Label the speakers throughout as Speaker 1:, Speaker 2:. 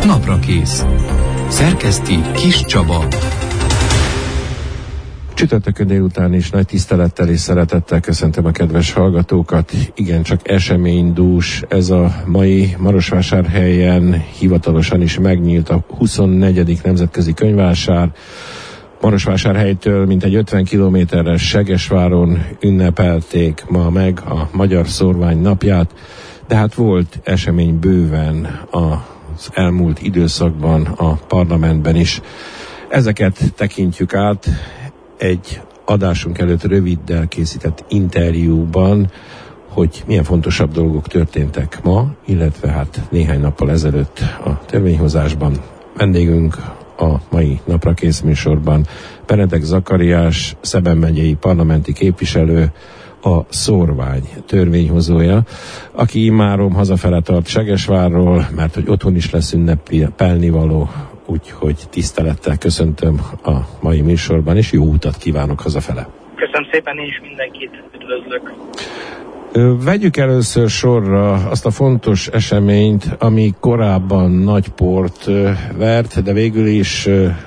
Speaker 1: Naprakész. Szerkeszti Kis Csaba.
Speaker 2: Csütörtökön délután is nagy tisztelettel és szeretettel köszöntöm a kedves hallgatókat. Igen, csak eseménydús ez a mai Marosvásárhelyen hivatalosan is megnyílt a 24. nemzetközi könyvvásár. Marosvásárhelytől mintegy 50 kilométerre Segesváron ünnepelték ma meg a Magyar Szórvány napját, de hát volt esemény bőven az elmúlt időszakban a parlamentben is. Ezeket tekintjük át egy adásunk előtt röviddel készített interjúban, hogy milyen fontosabb dolgok történtek ma, illetve hát néhány nappal ezelőtt a törvényhozásban. Vendégünk a mai Naprakész műsorban Benedek Zakariás, Szeben megyei parlamenti képviselő, a Szórvány törvényhozója, aki immáron hazafele tart Segesvárról, mert hogy otthon is lesz ünnepelnivaló, úgyhogy tisztelettel köszöntöm a mai műsorban, és jó utat kívánok hazafele.
Speaker 3: Köszönöm szépen, én is mindenkit üdvözlök.
Speaker 2: Vegyük először sorra azt a fontos eseményt, ami korábban nagy port vert, de végül is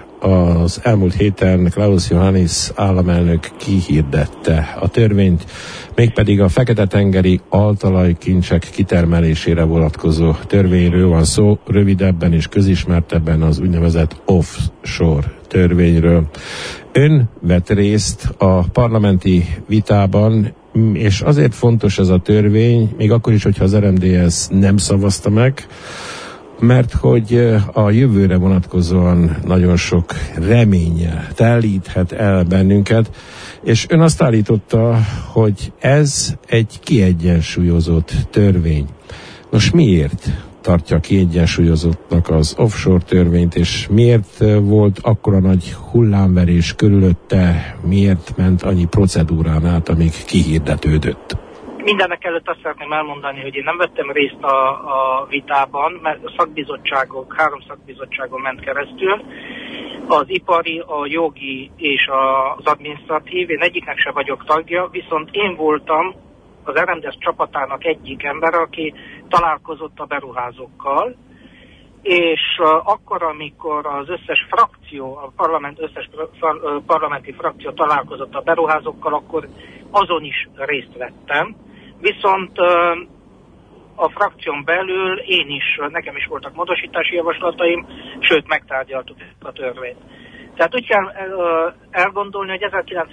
Speaker 2: az elmúlt héten Klaus Johannis államelnök kihirdette a törvényt, mégpedig a fekete-tengeri altalajkincsek kitermelésére vonatkozó törvényről van szó, rövidebben és közismertebben az úgynevezett offshore törvényről. Ön vett részt a parlamenti vitában, és azért fontos ez a törvény, még akkor is, hogyha az RMDSZ nem szavazta meg, mert hogy a jövőre vonatkozóan nagyon sok reménnyel telíthet el bennünket, és ön azt állította, hogy ez egy kiegyensúlyozott törvény. Nos, miért tartja kiegyensúlyozottnak az offshore törvényt, és miért volt akkora nagy hullámverés körülötte, miért ment annyi procedúrán át, amíg kihirdetődött?
Speaker 3: Mindenek előtt azt szeretném elmondani, hogy én nem vettem részt a vitában, mert a szakbizottságok, 3 szakbizottságon ment keresztül. Az ipari, a jogi és az adminisztratív, én egyiknek se vagyok tagja, viszont én voltam az RMDSZ csapatának egyik ember, aki találkozott a beruházókkal, és akkor, amikor az összes frakció, a parlament összes parlamenti frakció találkozott a beruházókkal, akkor azon is részt vettem. Viszont a frakción belül nekem is voltak módosítási javaslataim, sőt megtárgyaltuk a törvényt. Tehát úgy kell elgondolni, hogy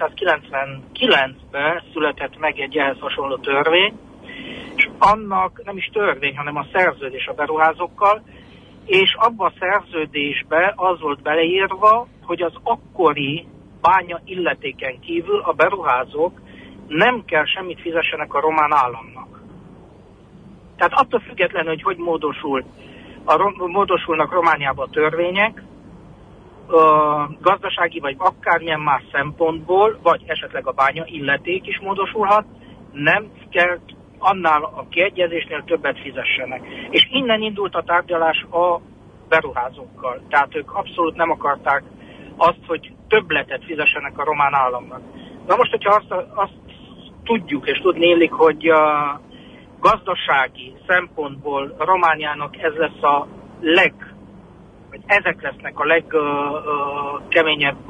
Speaker 3: 1999-ben született meg egy ehhez hasonló törvény, és annak nem is törvény, hanem a szerződés a beruházókkal, és abban a szerződésben az volt beleírva, hogy az akkori bánya illetéken kívül a beruházók nem kell semmit fizessenek a román államnak. Tehát attól függetlenül, hogy módosulnak Romániában a törvények, gazdasági vagy akármilyen más szempontból, vagy esetleg a bánya illeték is módosulhat, nem kell annál a kiegyezésnél többet fizessenek. És innen indult a tárgyalás a beruházókkal. Tehát ők abszolút nem akarták azt, hogy többletet fizessenek a román államnak. Na most, hogyha azt tudjuk, és tudni illik, hogy a gazdasági szempontból Romániának ez lesz vagy ezek lesznek a legkeményebb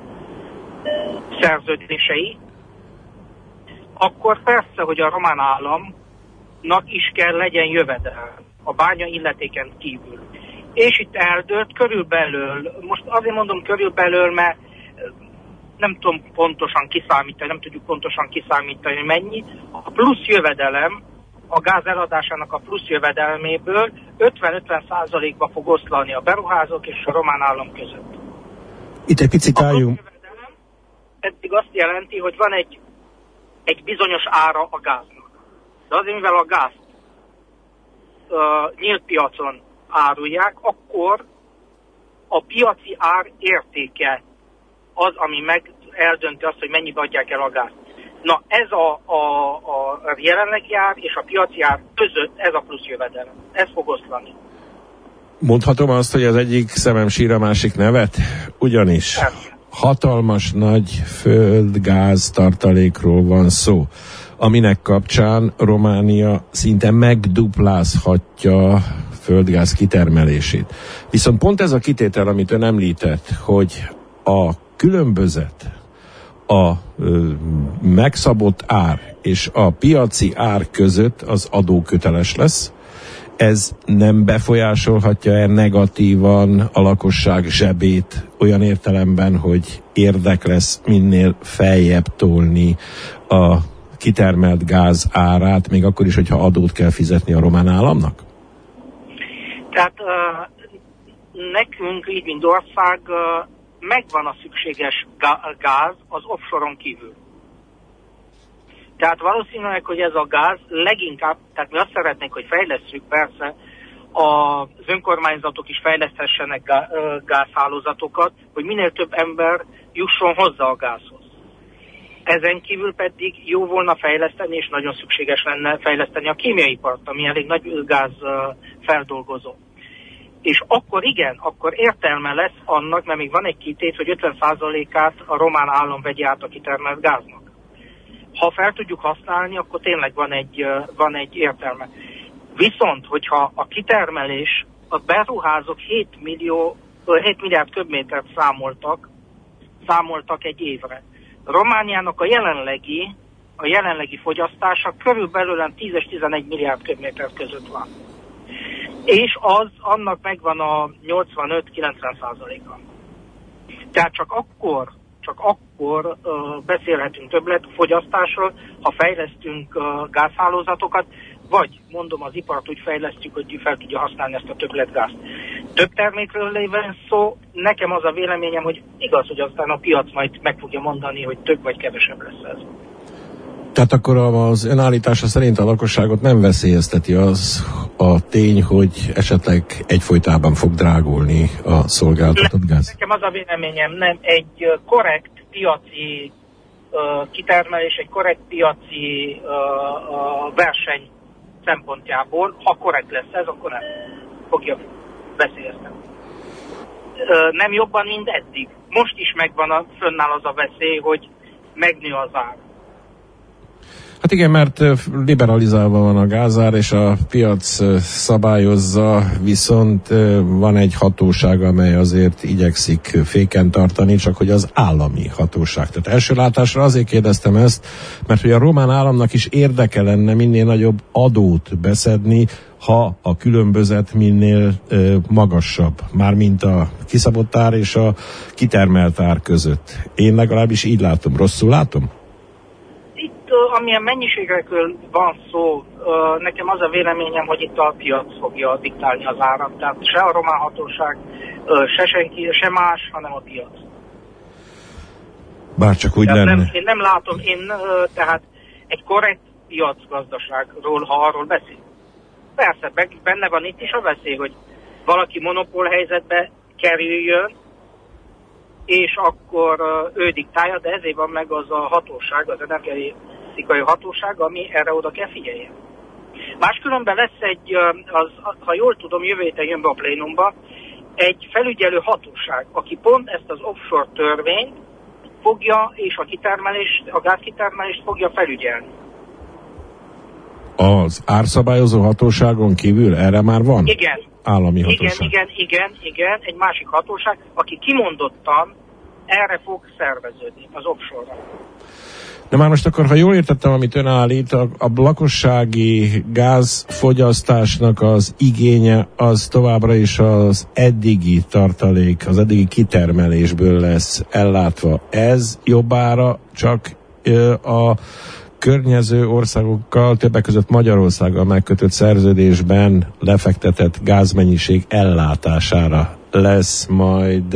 Speaker 3: szerződései, akkor persze, hogy a román államnak is kell legyen jövedelem a bánya illetéken kívül. És itt eldőlt körülbelül, most azért mondom körülbelül, mert nem tudom pontosan kiszámítani, nem tudjuk pontosan kiszámítani, hogy mennyi. A plusz jövedelem, a gáz eladásának a plusz jövedelméből 50-50%-ba fog oszlani a beruházók és a román állam között.
Speaker 2: Itt egy picit álljunk.
Speaker 3: A plusz jövedelem eddig azt jelenti, hogy van egy bizonyos ára a gáznak. De azért, mivel a gázt nyílt piacon árulják, akkor a piaci ár értéke az, ami eldönti azt, hogy mennyibe adják el a gázt. Na, ez a jelenlegi ár és a piaci ár között ez a plusz jövedelem. Ez fog oszlani.
Speaker 2: Mondhatom azt, hogy az egyik szemem sír, a másik nevet? Ugyanis hatalmas nagy földgáz tartalékról van szó, aminek kapcsán Románia szinte megduplázhatja földgáz kitermelését. Viszont pont ez a kitétel, amit ön említett, hogy a különbözet, a megszabott ár és a piaci ár között az adóköteles lesz, ez nem befolyásolhatja-e negatívan a lakosság zsebét olyan értelemben, hogy érdek lesz minél feljebb tolni a kitermelt gáz árát, még akkor is, hogyha adót kell fizetni a román államnak?
Speaker 3: Tehát nekünk, így mint ország, megvan a szükséges gáz az offshore-on kívül. Tehát valószínűleg, hogy ez a gáz leginkább, tehát mi azt szeretnénk, hogy fejlesszük, persze, az önkormányzatok is fejleszthessenek gázhálózatokat, hogy minél több ember jusson hozzá a gázhoz. Ezen kívül pedig jó volna fejleszteni, és nagyon szükséges lenne fejleszteni a kémiaipart, ami elég nagy gáz feldolgozó. És akkor igen, akkor értelme lesz annak, mert még van egy kitét, hogy 50%-át a román állam vegye át a kitermelt gáznak. Ha fel tudjuk használni, akkor tényleg van egy értelme. Viszont, hogyha a kitermelés, a beruházók 7 milliárd köbmétert számoltak egy évre. Romániának a jelenlegi fogyasztása körülbelül 10 és 11 milliárd köbméter között van. És annak megvan a 85-90%-a. Tehát csak akkor beszélhetünk többletfogyasztásról, ha fejlesztünk gázhálózatokat, vagy mondom, az ipart úgy fejlesztjük, hogy fel tudja használni ezt a többletgázt. Több termékről lévén szó, nekem az a véleményem, hogy igaz, hogy aztán a piac majd meg fogja mondani, hogy több vagy kevesebb lesz ez.
Speaker 2: Tehát akkor az önállítása szerint a lakosságot nem veszélyezteti az a tény, hogy esetleg egyfolytában fog drágulni a szolgáltatott gáz?
Speaker 3: Nekem az a véleményem, nem. Egy korrekt piaci kitermelés, egy korrekt piaci verseny szempontjából, ha korrekt lesz ez, akkor nem fogja veszélyeztetni. Nem jobban, mint eddig. Most is fönnáll az a veszély, hogy megnő az ár.
Speaker 2: Hát igen, mert liberalizálva van a gázár, és a piac szabályozza, viszont van egy hatóság, amely azért igyekszik féken tartani, csak hogy az állami hatóság. Tehát első látásra azért kérdeztem ezt, mert hogy a román államnak is érdeke lenne minél nagyobb adót beszedni, ha a különbözet minél magasabb, mármint a kiszabott ár és a kitermelt ár között. Én legalábbis így látom. Rosszul látom?
Speaker 3: Amilyen mennyiségekről van szó, nekem az a véleményem, hogy itt a piac fogja diktálni az árat. Tehát se a román hatóság, se senki, se más, hanem a piac.
Speaker 2: Bárcsak úgy lenne.
Speaker 3: Én nem látom, tehát egy korrekt piacgazdaságról, ha arról beszél. Persze, benne van itt is a veszély, hogy valaki monopól helyzetbe kerüljön, és akkor ő diktálja, de ezért van meg az a hatóság, az energetikai hatóság, ami erre oda kell figyeljen. Máskülönben lesz ha jól tudom, jövő héten jön be a plénumba, egy felügyelő hatóság, aki pont ezt az offshore törvényt fogja, és a gázkitermelést fogja felügyelni.
Speaker 2: Az árszabályozó hatóságon kívül erre már van?
Speaker 3: Igen.
Speaker 2: Állami hatóság.
Speaker 3: Igen, egy másik hatóság, aki kimondottan erre fog szerveződni, az offshore-ra.
Speaker 2: De már most akkor, ha jól értettem, amit ön állít, a lakossági gázfogyasztásnak az igénye az továbbra is az eddigi tartalék, az eddigi kitermelésből lesz ellátva. Ez jobbára csak a környező országokkal, többek között Magyarországgal megkötött szerződésben lefektetett gázmennyiség ellátására lesz majd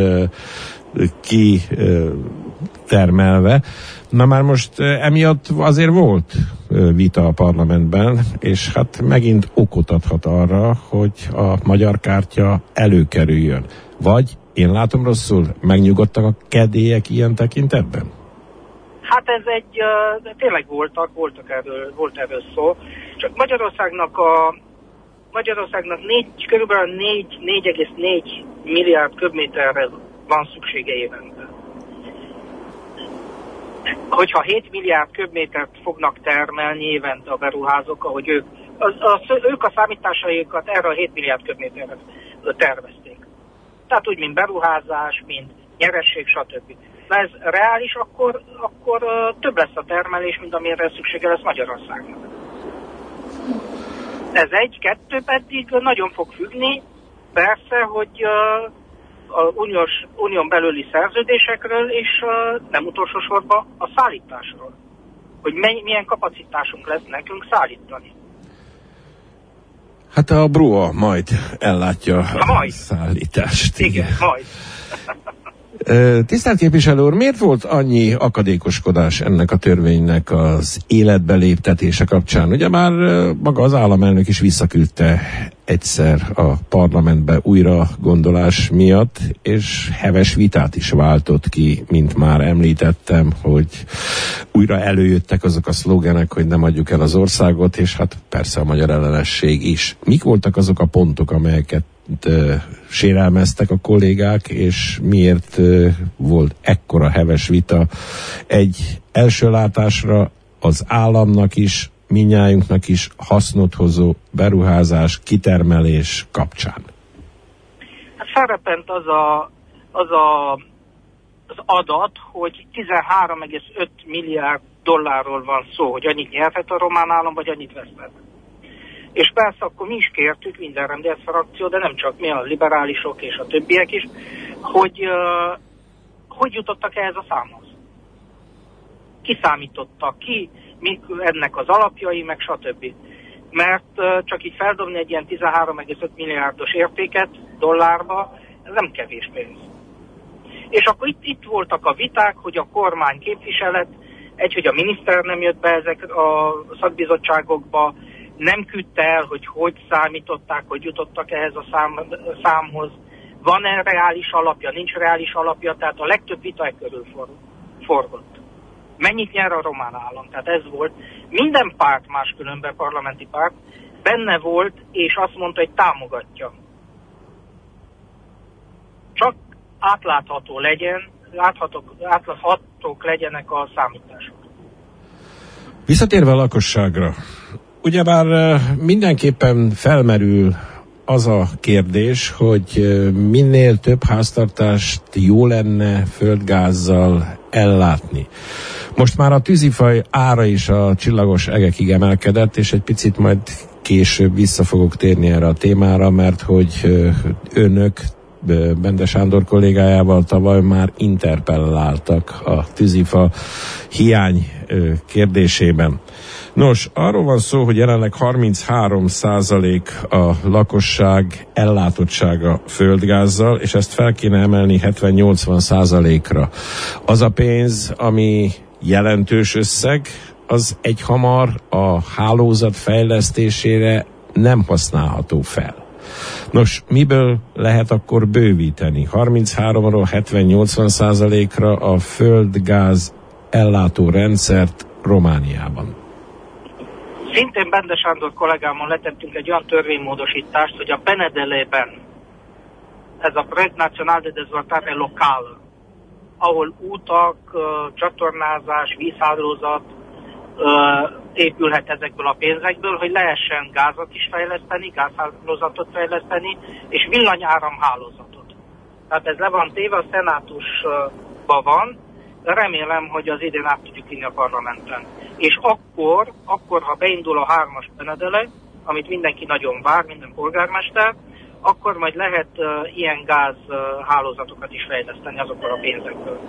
Speaker 2: kitermelve. Na már most emiatt azért volt vita a parlamentben, és hát megint okot adhat arra, hogy a magyar kártya előkerüljön. Vagy, én látom rosszul, megnyugodtak a kedélyek ilyen tekintetben?
Speaker 3: Hát ez tényleg volt erről szó. Csak Magyarországnak körülbelül 4,4 milliárd köbméterre van szüksége évente. Hogyha 7 milliárd köbmétert fognak termelni évente a beruházók, ahogy ők Ők a számításaikat erre a 7 milliárd köbméterre tervezték. Tehát úgy, mint beruházás, mint nyeresség, stb. De ez reális, akkor több lesz a termelés, mint amire szüksége lesz Magyarországnak. Ez 1-2 pedig nagyon fog függni, persze, hogy a unión belüli szerződésekről, és nem utolsó sorban a szállításról. Hogy milyen kapacitásunk lesz nekünk szállítani.
Speaker 2: Hát a BRUA majd ellátja a szállítást.
Speaker 3: Igen, majd.
Speaker 2: Tisztelt képviselő úr, miért volt annyi akadékoskodás ennek a törvénynek az életbe léptetése kapcsán? Ugye már maga az államelnök is visszaküldte egyszer a parlamentbe újra gondolás miatt, és heves vitát is váltott ki, mint már említettem, hogy újra előjöttek azok a szlógenek, hogy nem adjuk el az országot, és hát persze a magyar ellenesség is. Mik voltak azok a pontok, amelyeket sérelmeztek a kollégák, és miért volt ekkora heves vita egy első látásra az államnak is, mindnyájunknak is hasznot hozó beruházás, kitermelés kapcsán?
Speaker 3: Hát szerepelt az adat, hogy 13,5 milliárd dollárról van szó, hogy annyit nyerhet a román állam, vagy annyit vesztett. És persze akkor mi is kértük, minden rendes frakció, de nem csak mi, a liberálisok és a többiek is, hogy jutottak ehhez a számhoz. Ki számította ki, mik ennek az alapjai, meg stb. Mert csak így feldobni egy ilyen 13,5 milliárdos értéket dollárba, ez nem kevés pénz. És akkor itt voltak a viták, hogy a kormány képviselet, hogy a miniszter nem jött be ezek a szakbizottságokba, nem küldte el, hogy számították, hogy jutottak ehhez a számhoz. Van-e reális alapja, nincs reális alapja, tehát a legtöbb vita körül forgott. Mennyit nyer a román állam? Tehát ez volt. Minden párt, máskülönben parlamenti párt, benne volt, és azt mondta, hogy támogatja. Csak átlátható legyen, átláthatók legyenek a számítások.
Speaker 2: Visszatérve a lakosságra, ugyebár mindenképpen felmerül az a kérdés, hogy minél több háztartást jó lenne földgázzal ellátni. Most már a tűzifaj ára is a csillagos egekig emelkedett, és egy picit majd később vissza fogok térni erre a témára, mert hogy önök Bende Sándor kollégájával tavaly már interpelláltak a tűzifa hiány kérdésében. Nos, arról van szó, hogy jelenleg 33% a lakosság ellátottsága földgázzal, és ezt fel kéne emelni 70-80%-ra. Az a pénz, ami jelentős összeg, az egyhamar a hálózat fejlesztésére nem használható fel. Nos, miből lehet akkor bővíteni? 33-ról 70-80%-ra a földgáz ellátó rendszert Romániában.
Speaker 3: Szintén Bende Sándor kollégámmal letettünk egy olyan törvénymódosítást, hogy a Penedelében, ez a Projekt Nacional de Dezvoltare Local, ahol útak, csatornázás, vízhálózat épülhet ezekből a pénzekből, hogy lehessen gázat is fejleszteni, gázhálózatot fejleszteni, és villanyáramhálózatot. Tehát ez le van téve, a szenátusban van, de remélem, hogy az idén át tudjuk vinni a parlamenten. És akkor, ha beindul a 3-as Penedele, amit mindenki nagyon vár, minden polgármester, akkor majd lehet ilyen gázhálózatokat is fejleszteni azokkal a pénzekből.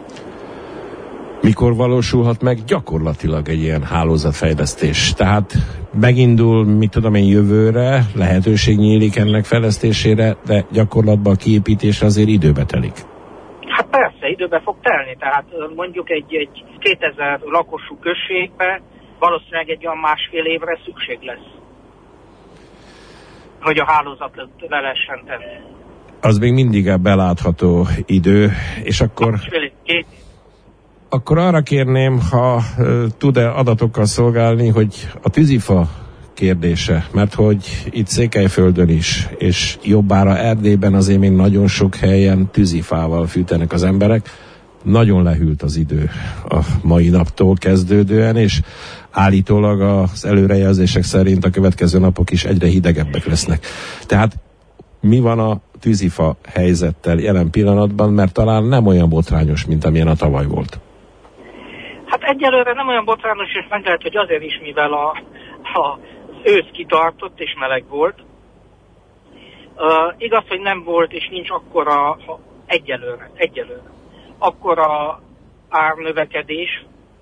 Speaker 2: Mikor valósulhat meg gyakorlatilag egy ilyen hálózatfejlesztés? Tehát megindul, mit tudom én, jövőre, lehetőség nyílik ennek fejlesztésére, de gyakorlatban a kiépítésre azért időbe telik.
Speaker 3: Hát persze, időbe fog telni, tehát mondjuk egy 2000 lakosú községbe valószínűleg egy olyan 1,5 évre szükség lesz, hogy a hálózatot le lehessen tenni.
Speaker 2: Az még mindig a belátható idő, és akkor arra kérném, ha tud-e adatokkal szolgálni, hogy a tűzifa kérdése, mert hogy itt Székelyföldön is, és jobbára Erdélyben azért még nagyon sok helyen tűzifával fűtenek az emberek. Nagyon lehűlt az idő a mai naptól kezdődően, és állítólag az előrejelzések szerint a következő napok is egyre hidegebbek lesznek. Tehát mi van a tűzifa helyzettel jelen pillanatban, mert talán nem olyan botrányos, mint amilyen a tavaly volt?
Speaker 3: Hát egyelőre nem olyan botrányos, és meg lehet, hogy azért is, mivel az ősz kitartott és meleg volt. Igaz, hogy nem volt és nincs akkora egyelőre akkora árnövekedés,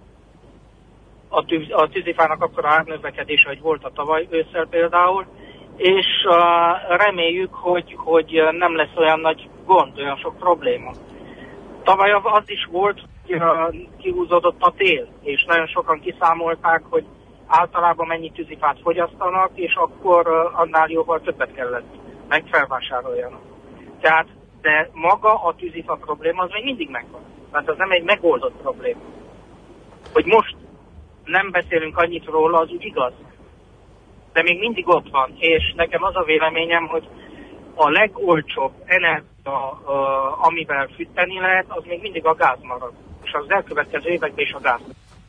Speaker 3: a tűzifának akkora árnövekedés, hogy volt a tavaly ősszel például, és reméljük, hogy nem lesz olyan nagy gond, olyan sok probléma. Tavaly az is volt, hogy kihúzódott a tél, és nagyon sokan kiszámolták, hogy általában mennyi tűzifát fogyasztanak, és akkor annál jóval többet kellett megfelvásároljanak. Tehát, de maga a tűzifa probléma az még mindig megvan. Tehát az nem egy megoldott probléma. Hogy most nem beszélünk annyit róla, az úgy igaz. De még mindig ott van, és nekem az a véleményem, hogy a legolcsóbb energia, amivel fűteni lehet, az még mindig a gáz marad. És az elkövetkező években is a gáz.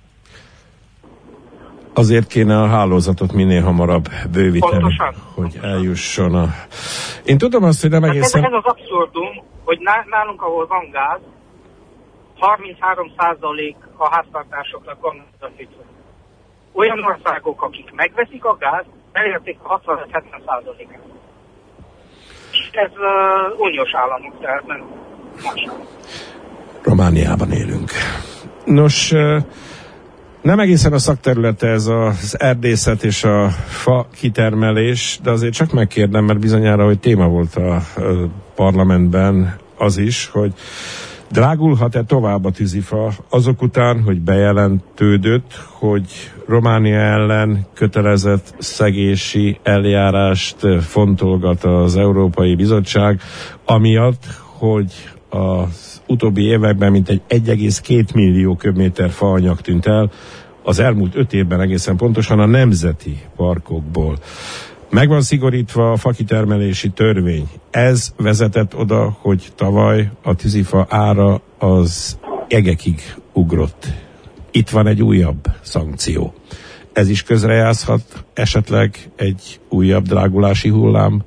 Speaker 2: Azért kéne a hálózatot minél hamarabb bővíteni,
Speaker 3: pontosan,
Speaker 2: hogy eljusson a... Én tudom azt, hogy nem egészen...
Speaker 3: Ez az abszurdum, hogy nálunk, ahol van gáz, 33% a háztartásoknak van a fűtve. Olyan országok, akik megveszik a gáz, elérték a 65-70%-át. Ez uniós államok, tehát nem más államok.
Speaker 2: Romániában élünk. Nos, nem egészen a szakterülete ez az erdészet és a fa kitermelés, de azért csak megkérdem, mert bizonyára, hogy téma volt a parlamentben az is, hogy drágulhat-e tovább a tűzifa azok után, hogy bejelentődött, hogy Románia ellen kötelezett szegési eljárást fontolgat az Európai Bizottság, amiatt, hogy az utóbbi években mintegy 1,2 millió köbméter faanyag tűnt el, az elmúlt 5 évben egészen pontosan a nemzeti parkokból. Meg van szigorítva a fakitermelési törvény. Ez vezetett oda, hogy tavaly a tűzifa ára az egekig ugrott. Itt van egy újabb szankció. Ez is közrejátszhat esetleg egy újabb drágulási hullámba?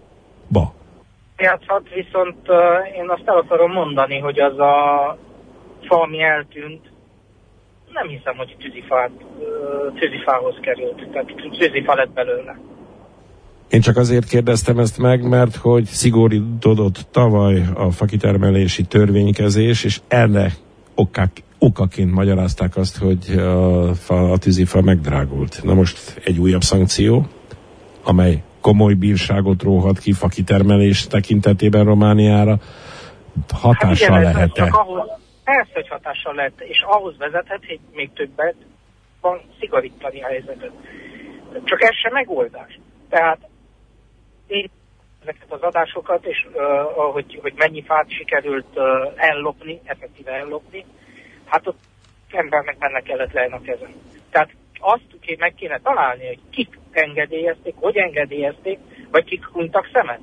Speaker 3: Játszhat, viszont én azt el akarom mondani, hogy az a fa, ami eltűnt, nem hiszem, hogy tűzifához került. Tehát tűzifa lett belőle.
Speaker 2: Én csak azért kérdeztem ezt meg, mert hogy szigorítódott tavaly a fakitermelési törvénykezés, és ennek okaként magyarázták azt, hogy a tűzifa megdrágult. Na most egy újabb szankció, amely komoly bírságot róhat ki fakitermelés tekintetében Romániára. Hatással lehet-e?
Speaker 3: Persze, hogy hatással lehet, és ahhoz vezethet, hogy még többet van szigorítani a helyzetet. Csak ez sem megoldás. Tehát én ezeket az adásokat, és hogy mennyi fát sikerült ellopni, effektíve ellopni, hát ott embernek benne kellett lenni a kezem. Tehát azt meg kéne találni, hogy kik engedélyezték, hogy engedélyezték, vagy kik hunytak szemet.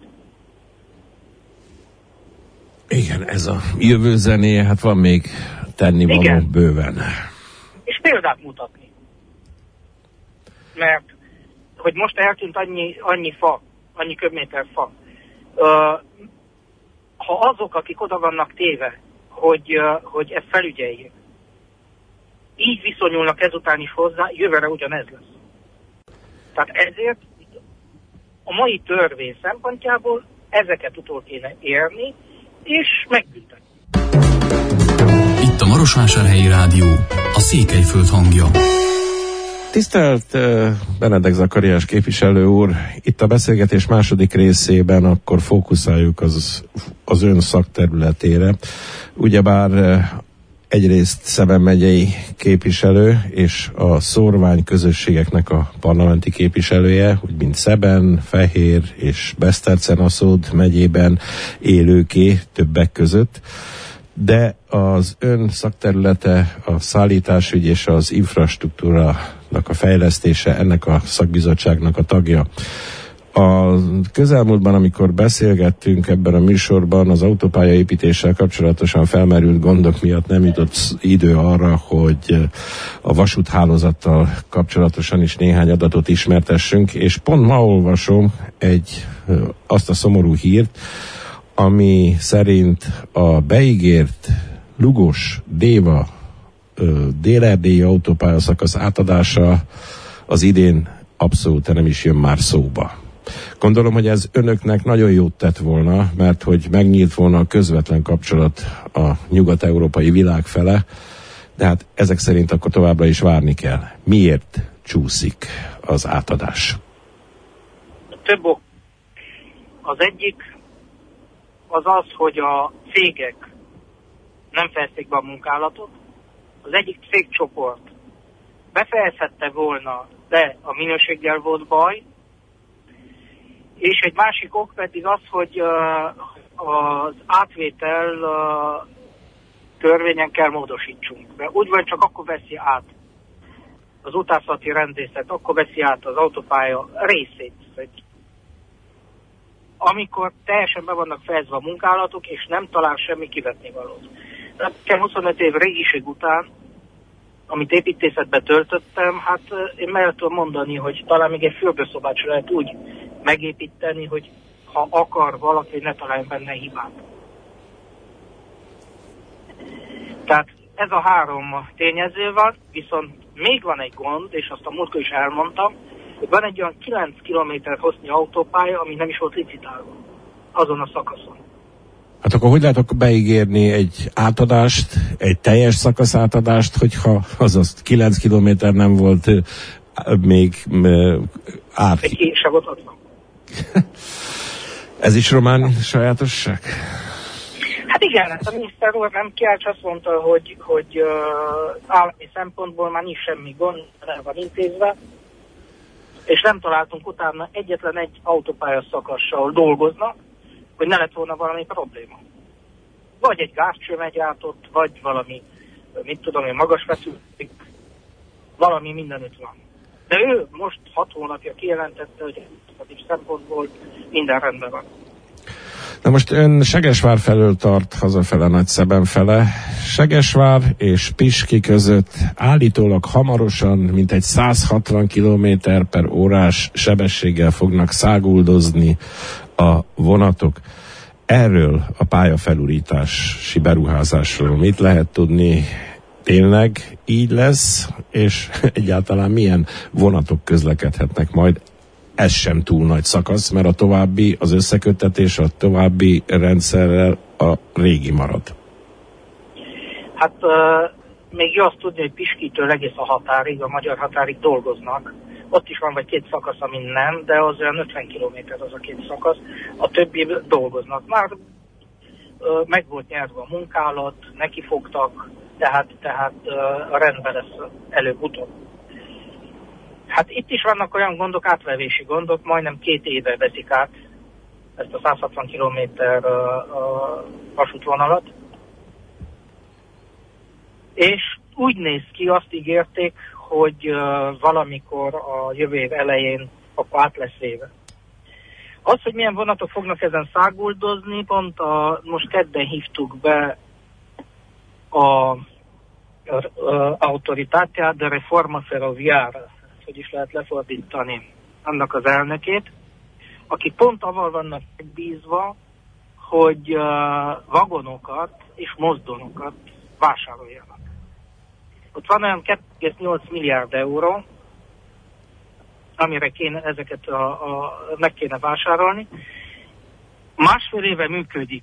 Speaker 2: Igen, ez a jövő zenéje, hát van még tennivaló bőven. És
Speaker 3: példát mutatni. Mert, hogy most eltűnt annyi köbméter fa. Ha azok, akik oda vannak téve, hogy ezt felügyeljék, így viszonyulnak ezután is hozzá, jövőre ugyanez lesz. Tehát ezért a mai törvény szempontjából ezeket utol kéne érni, és megbüntetni.
Speaker 1: Itt a Marosvásárhelyi Rádió, a Székelyföld hangja.
Speaker 2: Tisztelt Benedek Zakariás képviselő úr, itt a beszélgetés második részében akkor fókuszáljuk az ön szakterületére. Ugyebár egyrészt Szeben megyei képviselő és a szórvány közösségeknek a parlamenti képviselője, úgy mint Szeben, Fehér és Besztercen-Aszód megyében élőké többek között, de az ön szakterülete a szállításügy és az infrastruktúrának a fejlesztése, ennek a szakbizottságnak a tagja. A közelmúltban, amikor beszélgettünk ebben a műsorban, az autópálya építéssel kapcsolatosan felmerült gondok miatt nem jutott idő arra, hogy a vasúthálózattal kapcsolatosan is néhány adatot ismertessünk, és pont ma olvasom azt a szomorú hírt, ami szerint a beígért Lugos-Déva dél-erdélyi autópályaszakasz átadása az idén abszolút nem is jön már szóba. Gondolom, hogy ez önöknek nagyon jót tett volna, mert hogy megnyílt volna a közvetlen kapcsolat a nyugat-európai világ fele, de hát ezek szerint akkor továbbra is várni kell. Miért csúszik az átadás?
Speaker 3: Több ok. Az egyik az, hogy a cégek nem fejezték be a munkálatot. Az egyik cégcsoport befejezhette volna, de a minőséggel volt baj, és egy másik ok pedig az, hogy az átvétel törvényen kell módosítsunk. De úgy van, csak akkor veszi át az utászati rendészet, akkor veszi át az autópálya részét. Amikor teljesen be vannak fejezve a munkálatok, és nem talál semmi kivetnivalót. 25 év régiség után, amit építészetbe töltöttem, hát én meg tudom mondani, hogy talán még egy fürdőszobát sem lehet úgy megépíteni, hogy ha akar valaki, ne találjon benne hibát. Tehát ez a három tényező van, viszont még van egy gond, és azt a múltkor is elmondtam, hogy van egy olyan 9 km hossznyi autópálya, ami nem is volt licitálva azon a szakaszon.
Speaker 2: Hát akkor hogy lehet beígérni egy átadást, egy teljes szakasz átadást, hogyha azaz 9 kilométer nem volt még át?
Speaker 3: Egy év sem volt adva.
Speaker 2: Ez is román sajátosság?
Speaker 3: Hát igen, a miniszter úr nem kiállt, azt mondta, hogy állami szempontból már nincs semmi gond, el van intézve, és nem találtunk utána egyetlen egy autópálya szakassal, ahol dolgoznak, hogy ne lett volna valami probléma. Vagy egy gázcső megy át ott, vagy valami, mit tudom én, magas feszültség, valami mindenütt van. De ő most 6 hónapja kijelentette, hogy szempontból minden rendben van.
Speaker 2: Na most ön Segesvár felől tart hazafele Nagyszeben fele. Segesvár és Piski között állítólag hamarosan mintegy 160 km/h sebességgel fognak száguldozni a vonatok. Erről a pályafelújítási beruházásról mit lehet tudni? Tényleg így lesz, és egyáltalán milyen vonatok közlekedhetnek majd? Ez sem túl nagy szakasz, mert a további, az összeköttetés a további rendszerrel a régi marad.
Speaker 3: Hát még jó azt tudni, hogy Piskitől egész a határig, a magyar határig dolgoznak. Ott is van vagy 2 szakasz, amin nem, de az olyan 50 kilométer az a 2 szakasz. A többi dolgoznak. Már meg volt nyerve a munkálat, nekifogtak, tehát rendben lesz előbb-utóbb. Hát itt is vannak olyan gondok, átvevési gondok, majdnem 2 éve veszik át ezt a 160 kilométer vasútvonalat. És úgy néz ki, azt ígérték, hogy valamikor a jövő év elején akkor át lesz véve. Az, hogy milyen vonatok fognak ezen száguldozni, pont most kedden hívtuk be a Autoritatea de Reforma Ferroviára, hogy is lehet lefordítani, annak az elnökét, akik pont avval vannak bízva, hogy vagonokat és mozdonokat vásároljanak. Ott van olyan 2,8 milliárd euró, amire ezeket meg kéne vásárolni. 1,5 éve működik.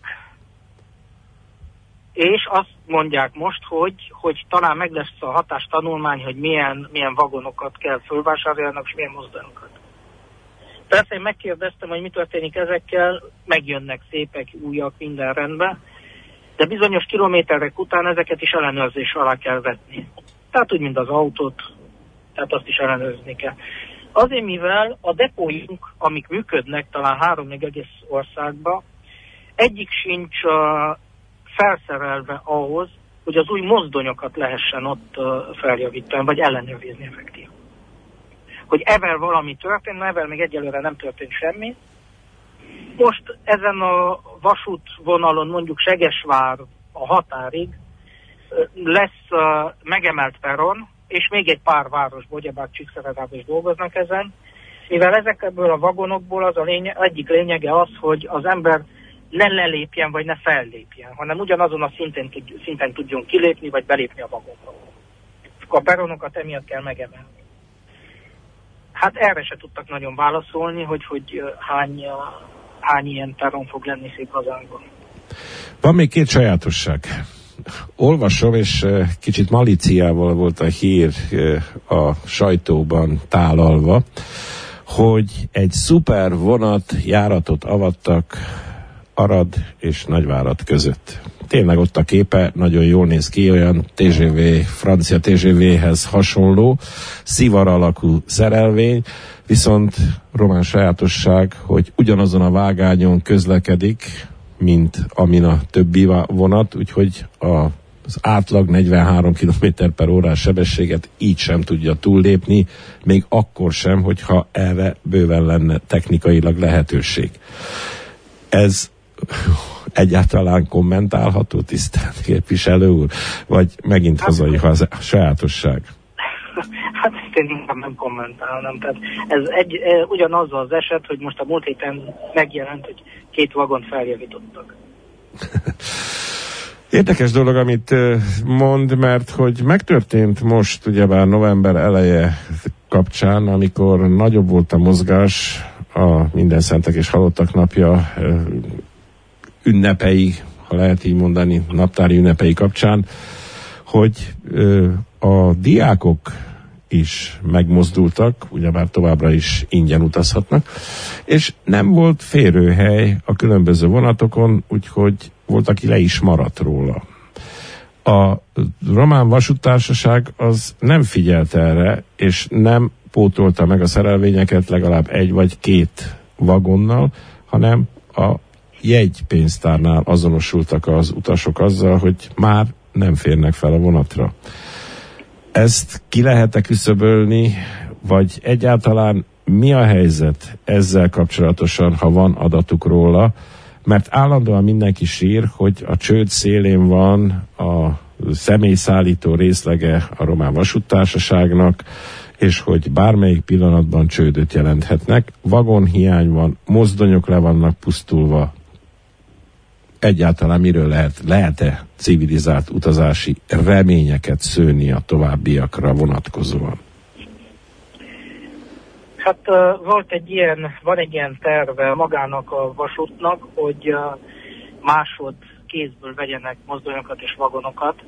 Speaker 3: És azt mondják most, hogy talán meg lesz a hatástanulmány, hogy milyen vagonokat kell fölvásároljanak, és milyen mozdonokat. Persze én megkérdeztem, hogy mi történik ezekkel, megjönnek szépek, újak, minden rendben, de bizonyos kilométerek után ezeket is ellenőrzés alá kell vetni. Tehát úgy, mint az autót, tehát azt is ellenőrizni kell. Azért, mivel a depóink, amik működnek talán 3-4 egész országban, egyik sincs felszerelve ahhoz, hogy az új mozdonyokat lehessen ott feljavítani, vagy ellenőrizni effektív. hogy evel valami történt, mert evel még egyelőre nem történt semmi. Most ezen a vasútvonalon, mondjuk Segesvár a határig lesz megemelt peron, és még egy pár városból, ugyebár Csíkszeredában is dolgoznak ezen, mivel ezekből a vagonokból az egyik lényege az, hogy az ember ne lelépjen, vagy ne fellépjen, hanem ugyanazon a szinten tudjon kilépni, vagy belépni a vagonba. A peronokat emiatt kell megemelni. Hát erre se tudtak nagyon válaszolni, hogy hány ilyen peron fog lenni szép hazánkban.
Speaker 2: Van még két sajátosság. Olvasom, és kicsit malíciával volt a hír a sajtóban tálalva, hogy egy szuper vonat járatot avattak Arad és Nagyvárad között. Tényleg ott a képe, nagyon jól néz ki, olyan francia TGV-hez hasonló, szivar alakú szerelvény, viszont román sajátosság, hogy ugyanazon a vágányon közlekedik, mint amin a többi vonat, úgyhogy az átlag 43 km/h sebességet így sem tudja túllépni, még akkor sem, hogyha erre bőven lenne technikailag lehetőség. Ez egyáltalán kommentálható, tisztelt képviselő úr? Vagy megint hazai sajátosság?
Speaker 3: Hát ezt én inkább nem kommentálnám. Tehát ez ugyanaz az eset, hogy most a múlt héten megjelent, hogy 2 vagont feljavítottak.
Speaker 2: Érdekes dolog, amit mond, mert hogy megtörtént most, ugyebár november eleje kapcsán, amikor nagyobb volt a mozgás, a Minden Szentek és Halottak napja ünnepei, ha lehet így mondani, naptári ünnepei kapcsán, hogy a diákok is megmozdultak, ugyebár továbbra is ingyen utazhatnak, és nem volt férőhely a különböző vonatokon, úgyhogy volt, aki le is maradt róla. A Román Vasúttársaság az nem figyelt erre, és nem pótolta meg a szerelvényeket legalább 1 vagy 2 vagonnal, hanem a jegypénztárnál azonosultak az utasok azzal, hogy már nem férnek fel a vonatra. Ezt ki lehet-e küszöbölni, vagy egyáltalán mi a helyzet ezzel kapcsolatosan, ha van adatuk róla? Mert állandóan mindenki sír, hogy a csőd szélén van a személyszállító részlege a Román Vasúttársaságnak, és hogy bármelyik pillanatban csődöt jelenthetnek. Vagonhiány van, mozdonyok le vannak pusztulva. Egyáltalán miről lehet-e civilizált utazási reményeket szőni a továbbiakra vonatkozóan?
Speaker 3: Hát van egy ilyen terve magának a vasútnak, hogy másod kézből vegyenek mozdonyokat és vagonokat.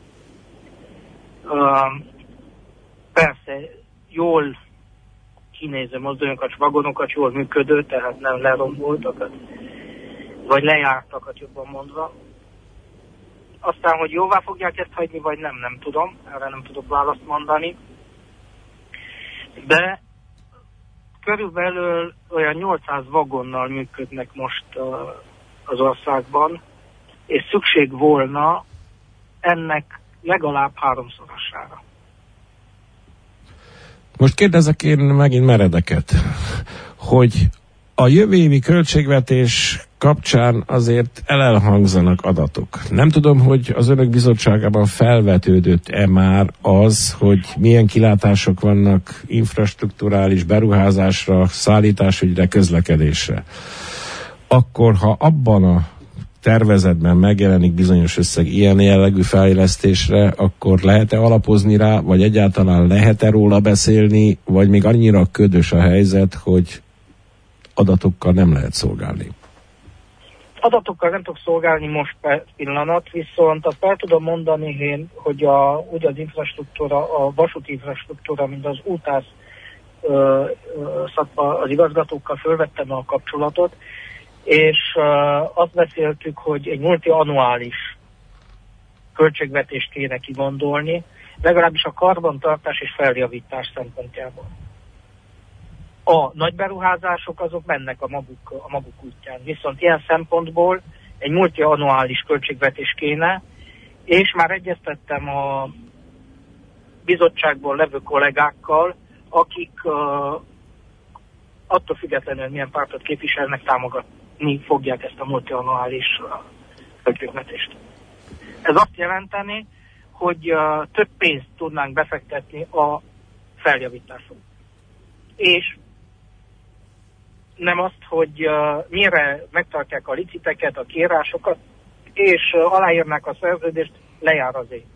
Speaker 3: Persze jól kinéző mozdonyokat és vagonokat, jól működő, tehát nem leromboltakat, vagy lejártakat jobban mondva. Aztán, hogy jóvá fogják ezt hagyni, vagy nem tudom, erre nem tudok választ mondani. De körülbelül olyan 800 vagonnal működnek most az országban, és szükség volna ennek legalább 3-szorosára.
Speaker 2: Most kérdezek én megint meredeket, hogy a jövő évi költségvetés kapcsán azért elhangzanak adatok. Nem tudom, hogy az Önök bizottságában felvetődött-e már az, hogy milyen kilátások vannak infrastrukturális beruházásra, szállításügyre, közlekedésre. Akkor, ha abban a tervezetben megjelenik bizonyos összeg ilyen jellegű fejlesztésre, akkor lehet-e alapozni rá, vagy egyáltalán lehet-e róla beszélni, vagy még annyira ködös a helyzet, hogy adatokkal nem lehet szolgálni?
Speaker 3: Adatokkal nem tudok szolgálni most per pillanat, viszont azt el tudom mondani én, hogy ugye az infrastruktúra, a vasúti infrastruktúra, mint az útász szakma, az igazgatókkal fölvettem a kapcsolatot, és azt beszéltük, hogy egy multiannuális költségvetést kéne kigondolni, legalábbis a karbantartás és feljavítás szempontjából. A nagy beruházások azok mennek a maguk útján, viszont ilyen szempontból egy multiannuális költségvetés kéne, és már egyeztettem a bizottságból levő kollégákkal, akik attól függetlenül milyen pártot képviselnek, támogatni fogják ezt a multiannuális költségvetést. Ez azt jelenteni, hogy több pénzt tudnánk befektetni a feljavításba. És nem azt, hogy mire megtartják a liciteket, a kiírásokat, és aláírnák a szerződést, lejár az év.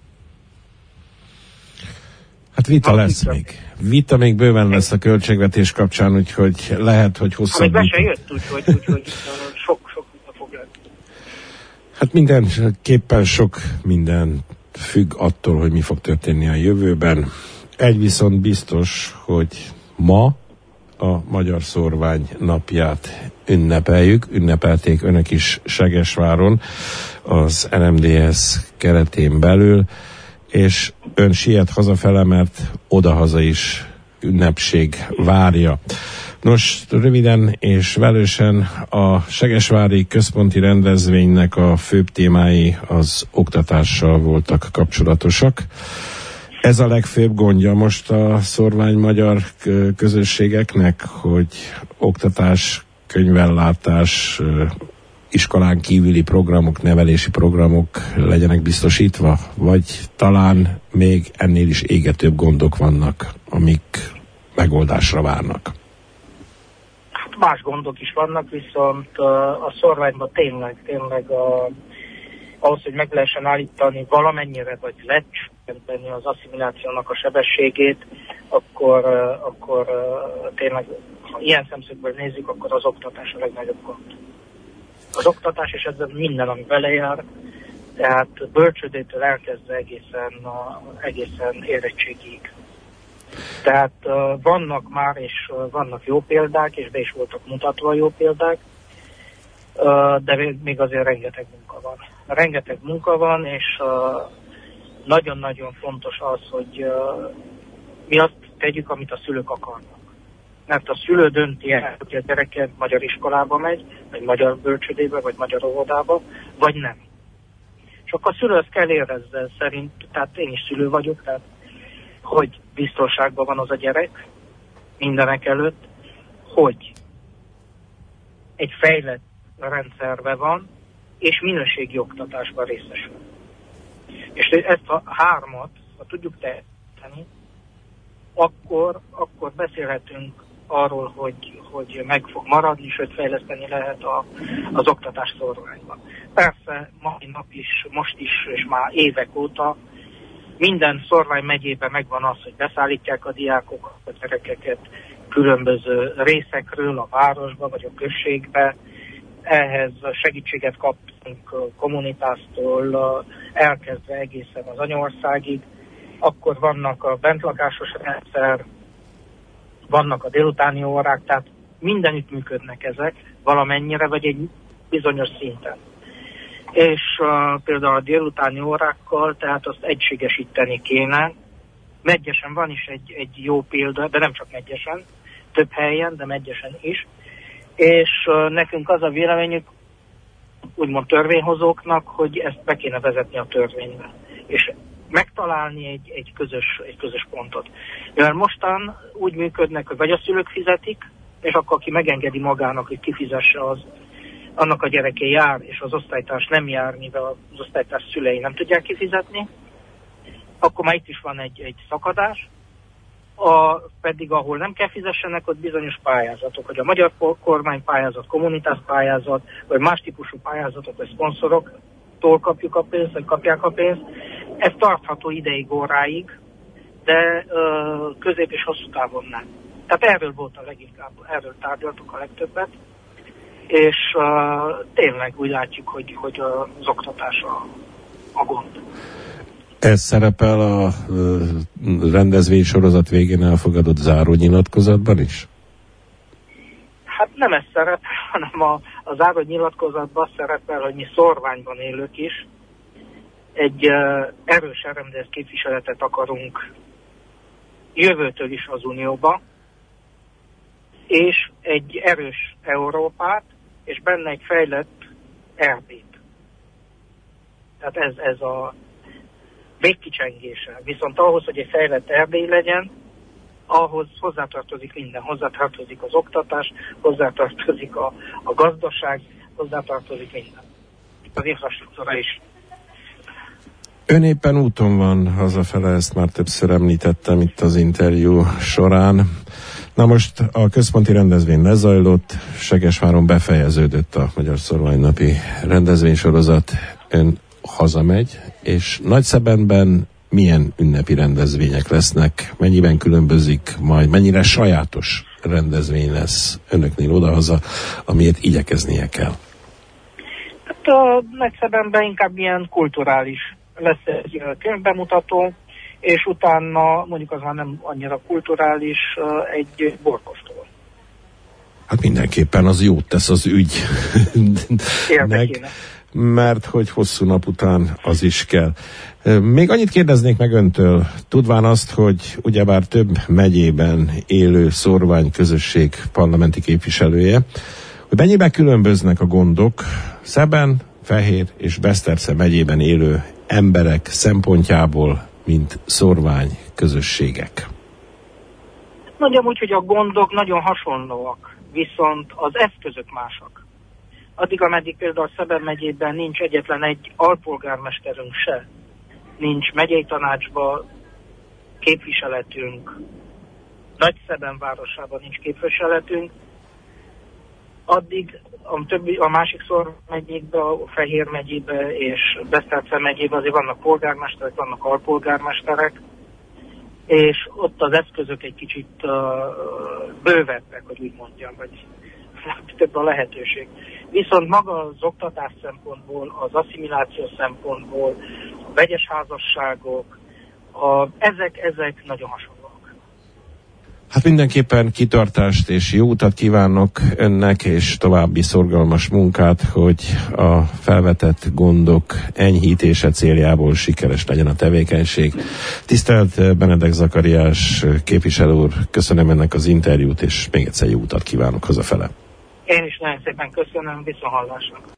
Speaker 2: Hát vita lesz még. Vita még bőven lesz a költségvetés kapcsán, úgyhogy lehet, hogy hosszabb.
Speaker 3: Amíg be se jött, úgyhogy sok vita fog lenni.
Speaker 2: Hát mindenképpen sok minden függ attól, hogy mi fog történni a jövőben. Egy viszont biztos, hogy ma a Magyar Szórvány napját ünnepelték önök is Segesváron az NMDS keretén belül, és ön siet hazafele, mert odahaza is ünnepség várja. Nos, röviden és velősen a Segesvári központi rendezvénynek a főbb témái az oktatással voltak kapcsolatosak. Ez a legfőbb gondja most a szórvány magyar közösségeknek, hogy oktatás, könyvellátás, iskolán kívüli programok, nevelési programok legyenek biztosítva, vagy talán még ennél is égetőbb gondok vannak, amik megoldásra várnak?
Speaker 3: Hát más gondok is vannak, viszont a szórványban tényleg ahhoz, hogy meg lehessen állítani valamennyire, vagy lecsökkenteni az asszimilációnak a sebességét, akkor tényleg, ha ilyen szemszögből nézzük, akkor az oktatás a legnagyobb gond. Az oktatás, és ezzel minden, ami belejár, tehát bölcsődétől elkezdve egészen érettségig. Tehát vannak már, és vannak jó példák, és be is voltak mutatva jó példák, de még azért rengeteg munka van. Rengeteg munka van, és nagyon-nagyon fontos az, hogy mi azt tegyük, amit a szülők akarnak. Mert a szülő dönti el, hogy a gyereke magyar iskolába megy, vagy magyar bölcsődébe, vagy magyar óvodába, vagy nem. És akkor a szülő ezt kell érezze szerint, tehát én is szülő vagyok, tehát hogy biztonságban van az a gyerek mindenek előtt, hogy egy fejlett rendszerben van, és minőségi oktatásban részesül. És ezt a hármat, ha tudjuk tenni, akkor beszélhetünk arról, hogy meg fog maradni, sőt fejleszteni lehet az oktatás szórványban. Persze, mai nap is, most is, és már évek óta minden szórvány megyében megvan az, hogy beszállítják a diákokat, a gyerekeket különböző részekről a városba vagy a községbe. Ehhez segítséget kaptunk kommunitástól, elkezdve egészen az anyaországig. Akkor vannak a bentlakásos rendszer, vannak a délutáni órák, tehát mindenütt működnek ezek valamennyire, vagy egy bizonyos szinten. És például a délutáni órákkal, tehát azt egységesíteni kéne. Megyesen van is egy jó példa, de nem csak Megyesen, több helyen, de Megyesen is. És nekünk az a véleményük, úgymond törvényhozóknak, hogy ezt be kéne vezetni a törvénybe. És megtalálni egy közös pontot. Mert mostan úgy működnek, hogy vagy a szülők fizetik, és akkor aki megengedi magának, hogy kifizesse, annak a gyereke jár, és az osztálytárs nem jár, mivel az osztálytárs szülei nem tudják kifizetni, akkor már itt is van egy szakadás. Pedig ahol nem kell fizessenek, ott bizonyos pályázatok, hogy a magyar kormány pályázat, kommunitás pályázat, vagy más típusú pályázatok, vagy szponzoroktól kapjuk a pénzt, vagy kapják a pénzt. Ez tartható ideig, óráig, de közép és hosszú távon nem. Tehát erről volt a leginkább, erről tárgyaltuk a legtöbbet, és tényleg úgy látjuk, hogy az oktatás a gond.
Speaker 2: Ez szerepel a rendezvény sorozat végén elfogadott zárónyilatkozatban is?
Speaker 3: Hát nem ez szerepel, hanem a zárónyilatkozatban szerepel, hogy mi szórványban élők is egy erős RMDSZ képviseletet akarunk jövőtől is az Unióba, és egy erős Európát, és benne egy fejlett Erdélyt. Tehát ez a végkicsengése. Viszont ahhoz, hogy egy fejlett Erdély legyen, ahhoz hozzátartozik minden. Hozzátartozik az oktatás, hozzátartozik a gazdaság, hozzátartozik minden. Az infrastruktúra is.
Speaker 2: Ön éppen úton van hazafele, ezt már többször említettem itt az interjú során. Na most a központi rendezvény lezajlott, Segesváron befejeződött a Magyar Szorványnapi rendezvénysorozat. Ön hazamegy, és Nagyszebenben milyen ünnepi rendezvények lesznek, mennyiben különbözik majd, mennyire sajátos rendezvény lesz önöknél odahaza, amiért igyekeznie kell?
Speaker 3: Hát a Nagyszebenben inkább ilyen kulturális lesz egy könyvbemutató, és utána mondjuk az már nem annyira kulturális, egy borkóstol.
Speaker 2: Hát mindenképpen az jót tesz az ügynek, mert hogy hosszú nap után az is kell. Még annyit kérdeznék meg öntől, tudván azt, hogy ugyebár több megyében élő szorvány közösség parlamenti képviselője, hogy mennyiben különböznek a gondok Szeben, Fehér és Beszterce megyében élő emberek szempontjából, mint szorvány közösségek?
Speaker 3: Mondjam úgy, hogy a gondok nagyon hasonlóak, viszont az eszközök másak. Addig, ameddig például Szeben megyében nincs egyetlen egy alpolgármesterünk se, nincs megyei tanácsban képviseletünk, Nagyszeben városában nincs képviseletünk, addig a másik megyékben, a Fehér megyében és Beszterce megyében azért vannak polgármesterek, vannak alpolgármesterek, és ott az eszközök egy kicsit bővebbek, hogy úgy mondjam, vagy több a lehetőség. Viszont maga az oktatás szempontból, az asszimiláció szempontból, a vegyes házasságok, ezek nagyon hasonlóak.
Speaker 2: Hát mindenképpen kitartást és jó utat kívánok önnek, és további szorgalmas munkát, hogy a felvetett gondok enyhítése céljából sikeres legyen a tevékenység. Tisztelt Benedek Zakariás képviselő úr, köszönöm ennek az interjút, és még egyszer jó utat kívánok hazafele.
Speaker 3: Én is nagyon szépen köszönöm, viszonthallásra.